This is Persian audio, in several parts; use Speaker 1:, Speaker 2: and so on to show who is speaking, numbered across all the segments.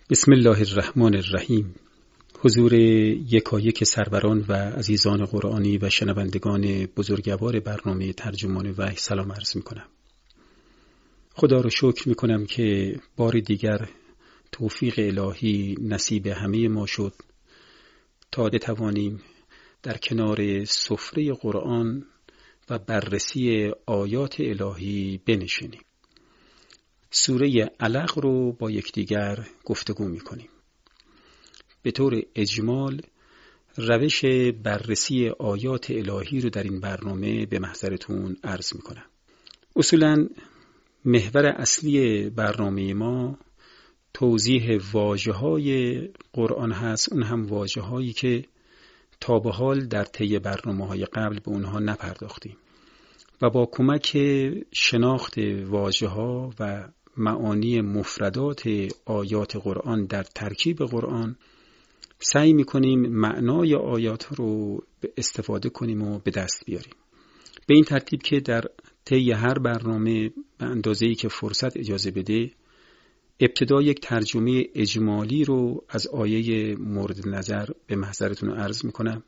Speaker 1: بسم الله الرحمن الرحیم. حضور یکایک سروران و عزیزان قرآنی و شنوندگان بزرگوار برنامه ترجمان وحی سلام عرض میکنم. خدا رو شکر میکنم که بار دیگر توفیق الهی نصیب همه ما شد تا بتوانیم در کنار سفره قرآن و بررسی آیات الهی بنشینیم. سوره علق رو با یکدیگر گفتگو می‌کنیم. به طور اجمال روش بررسی آیات الهی رو در این برنامه به محضرتون عرض می‌کنم. اصولاً محور اصلی برنامه ما توضیح واژه‌های قرآن هست، اون هم واژه‌هایی که تا به حال در طی برنامه‌های قبل به اونها نپرداختیم و با کمک شناخت واژه‌ها و معانی مفردات آیات قرآن در ترکیب قرآن سعی می‌کنیم معنای آیات رو استفاده کنیم و به دست بیاریم. به این ترتیب که در طی هر برنامه به اندازه‌ای که فرصت اجازه بده ابتدا یک ترجمه اجمالی رو از آیه مورد نظر به محضرتون عرض می‌کنم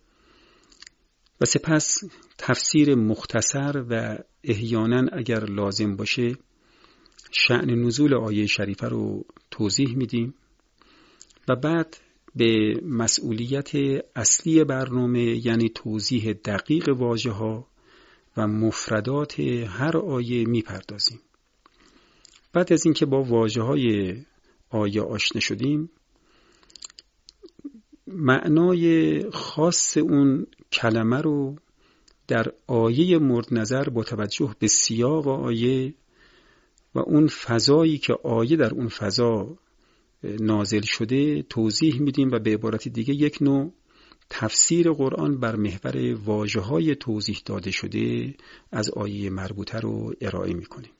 Speaker 1: و سپس تفسیر مختصر و احیانا اگر لازم باشه شأن نزول آیه شریفه رو توضیح میدیم و بعد به مسئولیت اصلی برنامه یعنی توضیح دقیق واژه‌ها و مفردات هر آیه میپردازیم. بعد از اینکه با واژه‌های آیه آشنا شدیم معنای خاص اون کلمه رو در آیه مورد نظر با توجه به سیاق آیه و اون فضایی که آیه در اون فضا نازل شده توضیح میدیم و به عبارت دیگه یک نوع تفسیر قرآن بر محور واژه‌های توضیح داده شده از آیه مربوطه رو ارائه میکنیم.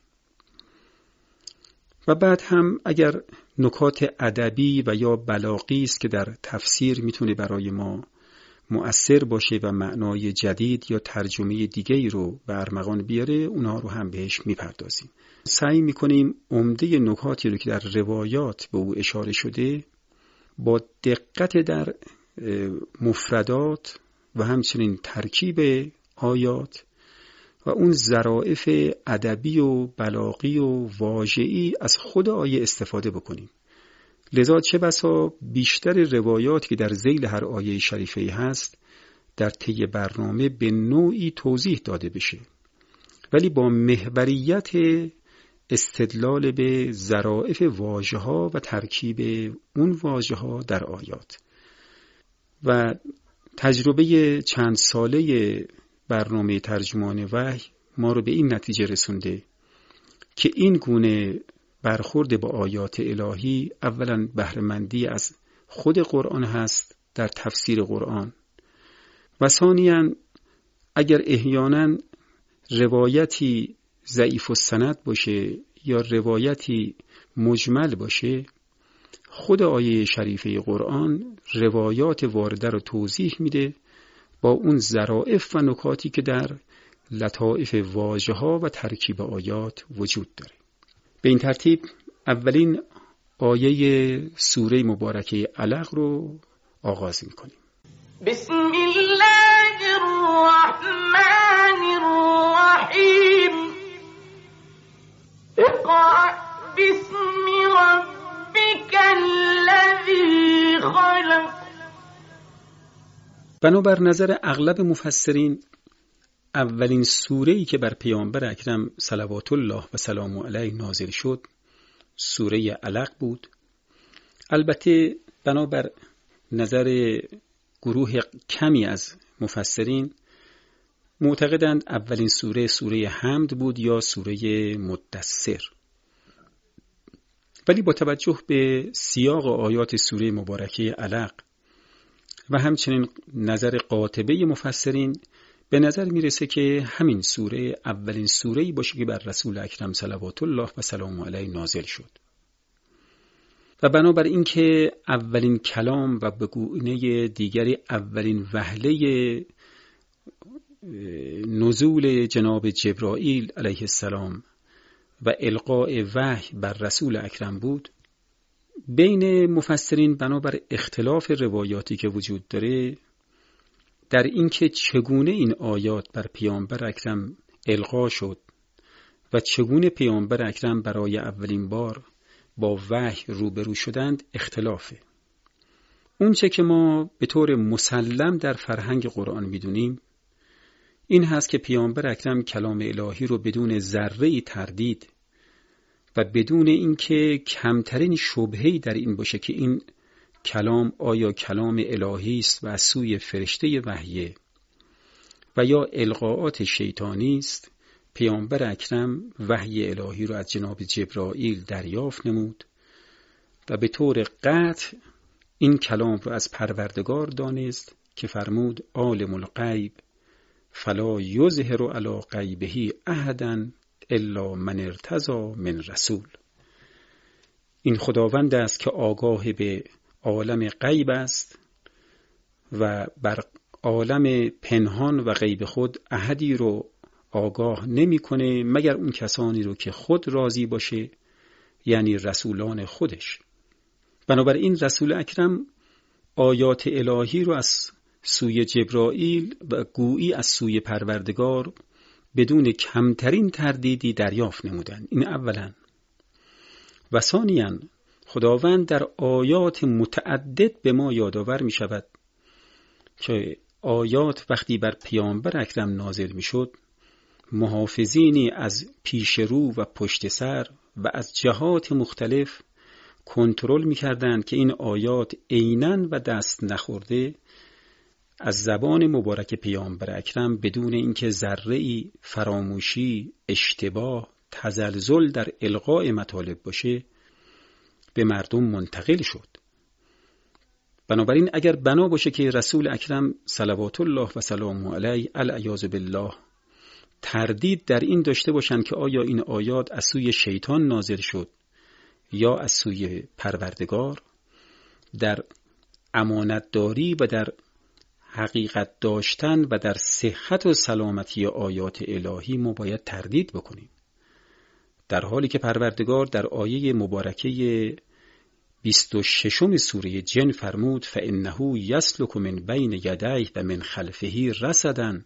Speaker 1: و بعد هم اگر نکات ادبی و یا بلاغی است که در تفسیر میتونه برای ما مؤثر باشه و معنای جدید یا ترجمه دیگه‌ای رو به ارمغان بیاره اونها رو هم بهش میپردازیم. سعی میکنیم عمده نکاتی رو که در روایات به او اشاره شده با دقت در مفردات و همچنین ترکیب آیات و اون ظرافت ادبی و بلاغی و واژه‌ای از خود آیه استفاده بکنیم. لذا چه بسا بیشتر روایات که در ذیل هر آیه شریفه هست در طی برنامه به نوعی توضیح داده بشه ولی با محوریت استدلال به ظرافت واژه‌ها و ترکیب اون واژه‌ها در آیات. و تجربه چند ساله برنامه ترجمان وحی ما رو به این نتیجه رسونده که این گونه برخورد با آیات الهی اولا بهره‌مندی از خود قرآن هست در تفسیر قرآن و ثانیاً اگر احیانا روایتی ضعیف السند باشه یا روایتی مجمل باشه خود آیه شریفه قرآن روایات وارده رو توضیح میده با اون ظرافت و نکاتی که در لطائف واژه‌ها و ترکیب آیات وجود داره. به این ترتیب اولین آیه سوره مبارکه علق رو آغاز میکنیم.
Speaker 2: بسم الله الرحمن الرحیم اقرأ باسم ربک الذی خلق.
Speaker 1: بنابر نظر اغلب مفسرین اولین سوره‌ای که بر پیامبر اکرم صلوات الله و سلام علیه نازل شد سوره علق بود. البته بنابر نظر گروه کمی از مفسرین معتقدند اولین سوره حمد بود یا سوره مدثر، ولی با توجه به سیاق آیات سوره مبارکه علق و همچنین نظر قاطبه مفسرین به نظر میرسه که همین سوره اولین سوره‌ای باشه که بر رسول اکرم صلوات الله و سلام علیه نازل شد و بنابر این که اولین کلام و به گونه دیگری اولین وهله نزول جناب جبرائیل علیه السلام و القاء وحی بر رسول اکرم بود بین مفسرین بنابر اختلاف روایاتی که وجود داره در اینکه چگونه این آیات بر پیامبر اکرم القا شد و چگونه پیامبر اکرم برای اولین بار با وحی روبرو شدند اختلافه. اونچه که ما به طور مسلم در فرهنگ قرآن میدونیم این هست که پیامبر اکرم کلام الهی رو بدون ذره‌ای تردید و بدون اینکه کمترین شبهه‌ای در این باشه که این کلام آیا کلام الهی است و از سوی فرشته وحیه و یا القاءات شیطانی است، پیامبر اکرم وحی الهی رو از جناب جبرائیل دریافت نمود و به طور قطع این کلام رو از پروردگار دانست که فرمود عالم الغیب فلا یظهر علی غیبه احدا الا من ارتضی من رسول. این خداوند است که آگاه به عالم غیب است و بر عالم پنهان و غیب خود احدی رو آگاه نمی‌کنه مگر اون کسانی رو که خود راضی باشه، یعنی رسولان خودش. بنابراین رسول اکرم آیات الهی رو از سوی جبرائیل و گویی از سوی پروردگار بدون کمترین تردیدی دریافت نمودند. این اولا. و ثانیاً خداوند در آیات متعدد به ما یادآور می شود که آیات وقتی بر پیامبر اکرم نازل می شد محافظینی از پیش رو و پشت سر و از جهات مختلف کنترل می کردند که این آیات عیناً و دست نخورده از زبان مبارک پیامبر اکرم بدون اینکه ذره‌ای فراموشی، اشتباه، تزلزل در القاء مطالب باشه به مردم منتقل شد. بنابراین اگر بنا باشه که رسول اکرم صلوات الله و سلامه علیه العیاذ بالله تردید در این داشته باشند که آیا این آیات از سوی شیطان نازل شد یا از سوی پروردگار، در امانتداری و در حقیقت داشتن و در صحت و سلامتی آیات الهی ما باید تردید بکنیم، در حالی که پروردگار در آیه مبارکه 26 سوره جن فرمود فإنه یسلک من بین یدیه و من خلفه رصدا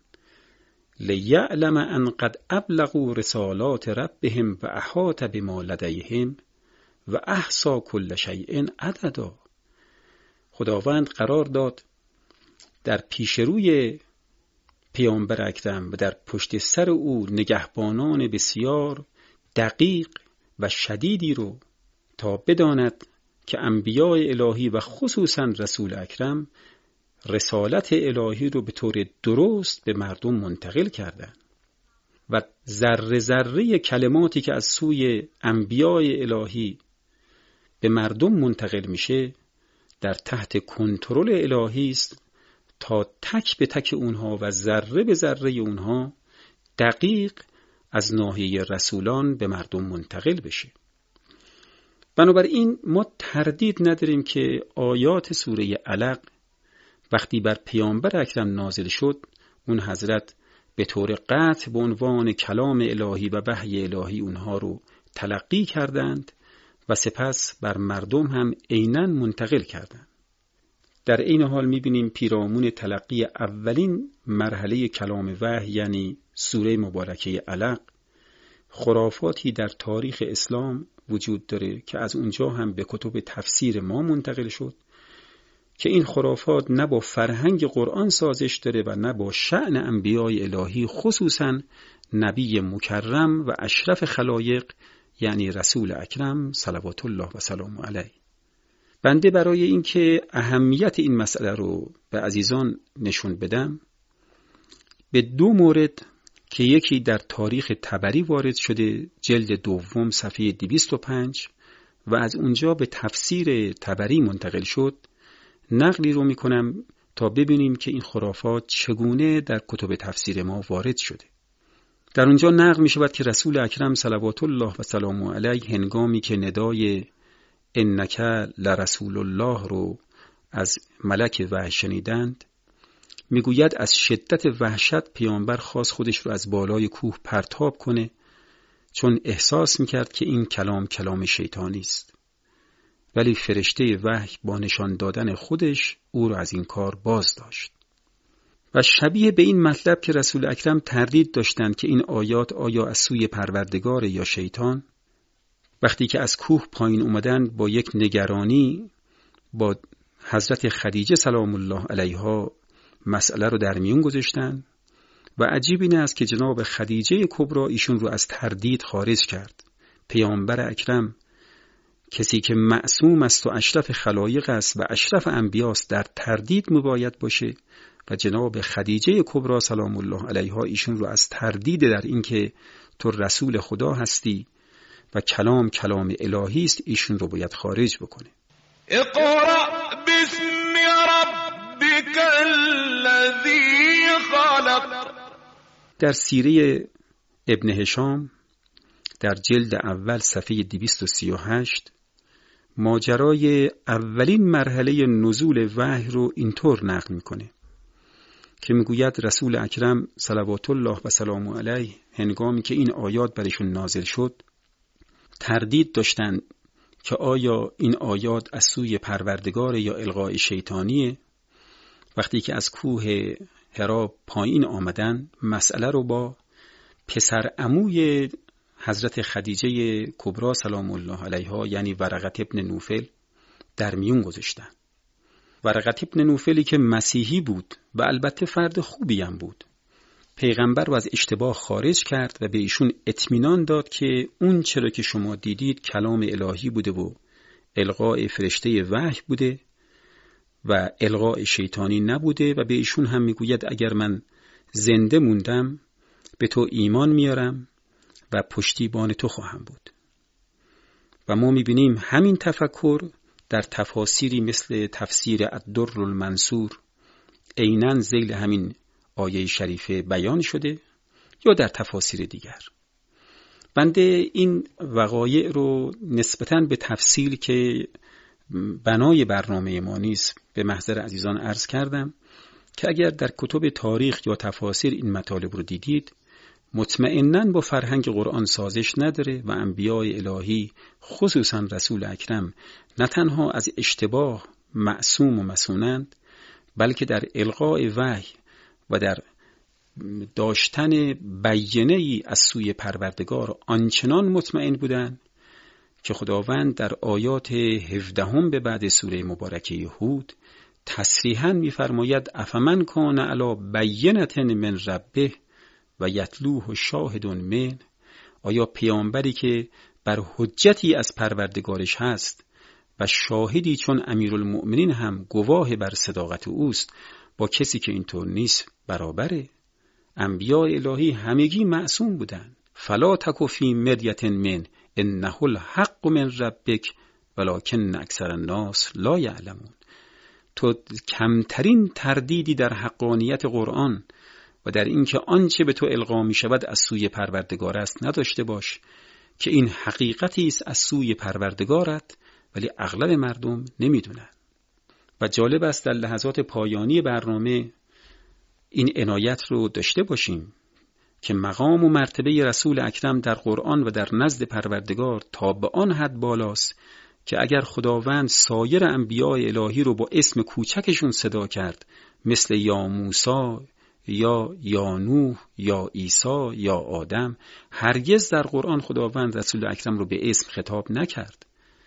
Speaker 1: لیعلم ان قد ابلغوا رسالات ربهم و احاط بما لدیهم و احصی کل شیء عددا. خداوند قرار داد در پیش روی پیامبر اکرم و در پشت سر او نگهبانان بسیار دقیق و شدیدی رو تا بداند که انبیاء الهی و خصوصا رسول اکرم رسالت الهی رو به طور درست به مردم منتقل کردند و ذره ذره کلماتی که از سوی انبیاء الهی به مردم منتقل میشه در تحت کنترل الهی است تا تک به تک اونها و ذره به ذره اونها دقیق از ناحیه رسولان به مردم منتقل بشه. بنابراین ما تردید نداریم که آیات سوره علق وقتی بر پیامبر اکرم نازل شد اون حضرت به طور قطع به عنوان کلام الهی و وحی الهی اونها رو تلقی کردند و سپس بر مردم هم عیناً منتقل کردند. در این حال می‌بینیم پیرامون تلقی اولین مرحله کلام وحی یعنی سوره مبارکه علق خرافاتی در تاریخ اسلام وجود داره که از اونجا هم به کتب تفسیر ما منتقل شد که این خرافات نه با فرهنگ قرآن سازش داره و نه با شأن انبیاء الهی خصوصاً نبی مکرم و اشرف خلایق یعنی رسول اکرم صلوات الله و سلامه علیه. بنده برای اینکه اهمیت این مسئله رو به عزیزان نشون بدم به دو مورد که یکی در تاریخ طبری وارد شده جلد دوم صفحه 205 و از اونجا به تفسیر طبری منتقل شد نقلی رو میکنم تا ببینیم که این خرافات چگونه در کتب تفسیر ما وارد شده. در اونجا نقل میشود که رسول اکرم صلوات الله و سلامه علیه هنگامی که ندای انک لرسول الله رو از ملک وحی شنیدند میگوید از شدت وحشت پیامبر خواست خودش رو از بالای کوه پرتاب کنه چون احساس میکرد که این کلام شیطانی است ولی فرشته وحی با نشان دادن خودش او را از این کار باز داشت. و شبیه به این مطلب که رسول اکرم تردید داشتند که این آیات آیا از سوی پروردگار یا شیطان، وقتی که از کوه پایین اومدن با یک نگرانی با حضرت خدیجه سلام الله علیها مسئله رو در میون گذاشتن و عجیب این است که جناب خدیجه کبرا ایشون رو از تردید خارج کرد. پیامبر اکرم، کسی که معصوم است و اشرف خلایق است و اشرف انبیاست، در تردید مباید باشه و جناب خدیجه کبرا سلام الله علیها ایشون رو از تردید در اینکه تو رسول خدا هستی و کلام الهی است ایشون رو باید خارج بکنه.
Speaker 3: اقرأ باسم ربک الذی خلق.
Speaker 1: در سیره ابن هشام در جلد اول صفحه 238 ماجرای اولین مرحله نزول وحی رو اینطور نقل میکنه که میگوید رسول اکرم صلوات الله و سلامه علیه هنگامی که این آیات برشون نازل شد تردید داشتن که آیا این آیات از سوی پروردگار یا القای شیطانیه. وقتی که از کوه حرا پایین آمدن مسئله رو با پسر عموی حضرت خدیجه کبرا سلام الله علیها یعنی ورقت ابن نوفل در میون گذاشتن. ورقت ابن نوفلی که مسیحی بود و البته فرد خوبی هم بود، پیغمبر رو از اشتباه خارج کرد و به ایشون اطمینان داد که اون چرا که شما دیدید کلام الهی بوده و القاء فرشته وحی بوده و القاء شیطانی نبوده و به ایشون هم میگوید اگر من زنده موندم به تو ایمان میارم و پشتیبان تو خواهم بود. و ما میبینیم همین تفکر در تفاسیری مثل تفسیر الدر المنصور عیناً ذیل همین آیه شریفه بیان شده یا در تفاسیر دیگر. بنده این وقایع رو نسبتاً به تفصیل که بنای برنامه ما نیست به محضر عزیزان عرض کردم که اگر در کتب تاریخ یا تفاسیر این مطالب رو دیدید مطمئناً با فرهنگ قرآن سازش نداره و انبیاء الهی خصوصاً رسول اکرم نه تنها از اشتباه معصوم و مسونند بلکه در القاء وحی و در داشتن بیانیه‌ای از سوی پروردگار آنچنان مطمئن بودند که خداوند در آیات 17 به بعد سوره مبارکه هود تصریحاً می‌فرماید افمن کان علی بینة من ربه و یتلوه شاهد من. آیا پیامبری که بر حجتی از پروردگارش هست و شاهدی چون امیرالمؤمنین هم گواه بر صداقت اوست با کسی که اینطور نیست برابره؟ انبیاء الهی همگی معصوم بودند. فلا تک فی مریة من انه الحق من ربک ولکن اکثر الناس لا یعلمون. تو کمترین تردیدی در حقانیت قرآن و در اینکه آنچه به تو القا می شود از سوی پروردگار است نداشته باش که این حقیقتی است از سوی پروردگارت ولی اغلب مردم نمیدونن. و جالب است در لحظات پایانی برنامه این عنایت رو داشته باشیم که مقام و مرتبه رسول اکرم در قرآن و در نزد پروردگار تا به آن حد بالاست که اگر خداوند سایر انبیاء الهی رو با اسم کوچکشون صدا کرد مثل یا موسی یا نوح یا عیسی یا آدم، هرگز در قرآن خداوند رسول اکرم رو به اسم خطاب نکرد.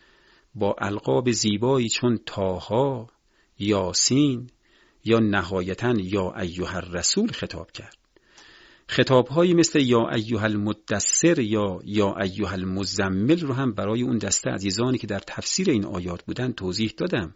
Speaker 1: با القاب زیبایی چون طه، یاسین یا نهایتاً یا ایها الرسول خطاب کرد. خطابهایی مثل یا ایها المدثر یا ایها المزمل رو هم برای اون دسته عزیزانی که در تفسیر این آیات بودن توضیح دادم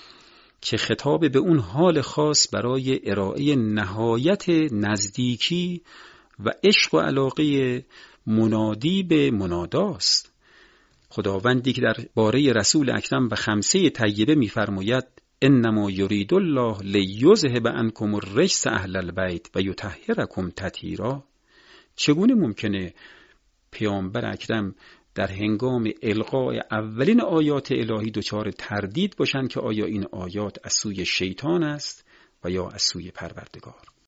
Speaker 1: که خطاب به اون حال خاص برای ارائه نهایت نزدیکی و عشق و علاقه منادی به مناداست. خداوندی که در باره رسول اکرم و خمسه طیبه می‌فرماید انما یرید الله لیذهب عنکم الرجس اهل البیت و یطهرکم تطهیرا، چگونه ممکنه پیامبر اکرم در هنگام القاء اولین آیات الهی دچار تردید باشند که آیا این آیات از سوی شیطان است و یا از سوی پروردگار؟